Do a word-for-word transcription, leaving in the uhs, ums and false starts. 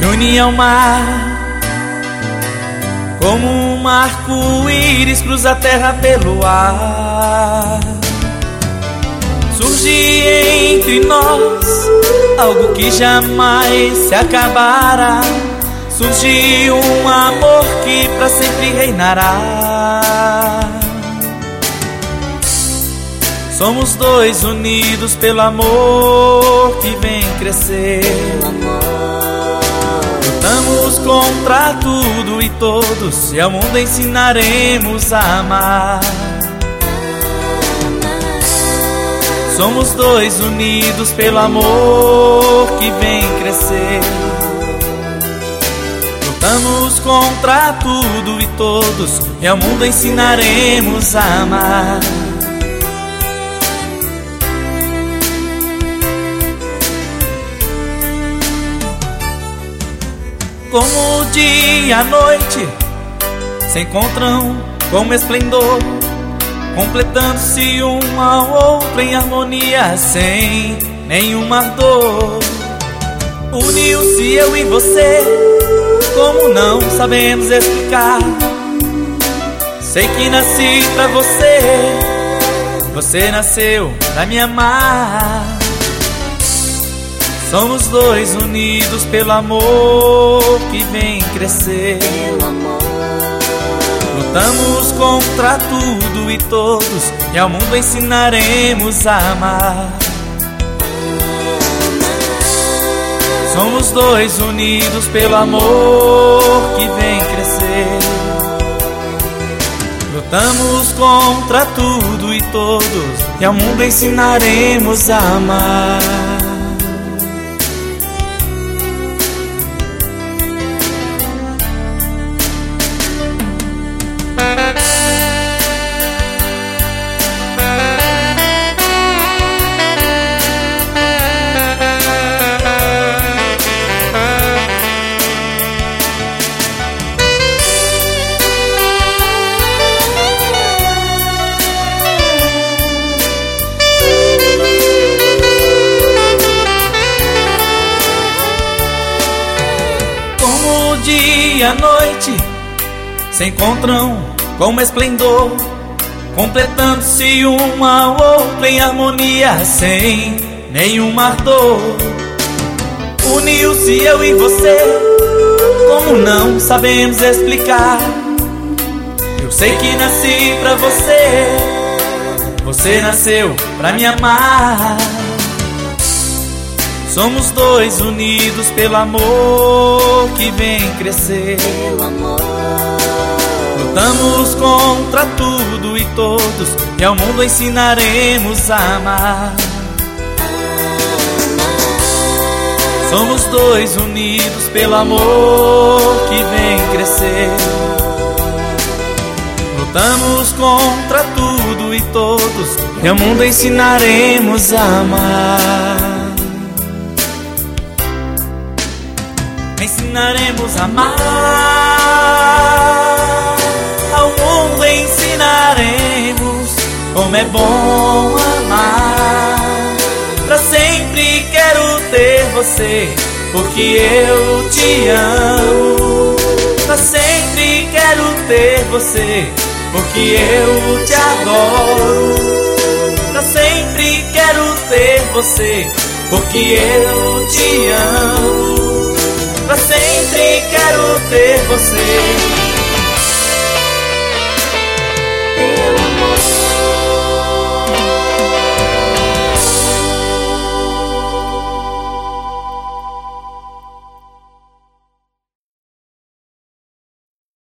une ao mar, como um arco-íris cruza a terra pelo ar. Surge entre nós algo que jamais se acabará. Surge um amor que pra sempre reinará. Somos dois unidos pelo amor que vem crescer. Lutamos contra tudo e todos, e ao mundo ensinaremos a amar. Somos dois unidos pelo amor que vem crescer. Lutamos contra tudo e todos, e ao mundo ensinaremos a amar. Como o dia e a noite se encontram como esplendor, completando-se um ao outro em harmonia, sem nenhuma dor. Uniu-se eu e você, como não sabemos explicar. Sei que nasci pra você, você nasceu pra me amar. Somos dois unidos pelo amor que vem crescer. Lutamos contra tudo e todos, e ao mundo ensinaremos a amar. Somos dois unidos pelo amor que vem crescer. Lutamos contra tudo e todos, e ao mundo ensinaremos a amar. Dia e a noite se encontram como esplendor, completando-se um ao outro em harmonia, sem nenhuma dor. Uniu-se eu e você, como não sabemos explicar. Eu sei que nasci pra você, você nasceu pra me amar. Somos dois unidos pelo amor que vem crescer. Lutamos contra tudo e todos, e ao mundo ensinaremos a amar. Somos dois unidos pelo amor que vem crescer. Lutamos contra tudo e todos, e ao mundo ensinaremos a amar. Ensinaremos a amar, ao mundo ensinaremos como é bom amar. Pra sempre quero ter você, porque eu te amo. Pra sempre quero ter você, porque eu te adoro. Pra sempre quero ter você, porque eu te amo. Pra sempre quero ter você.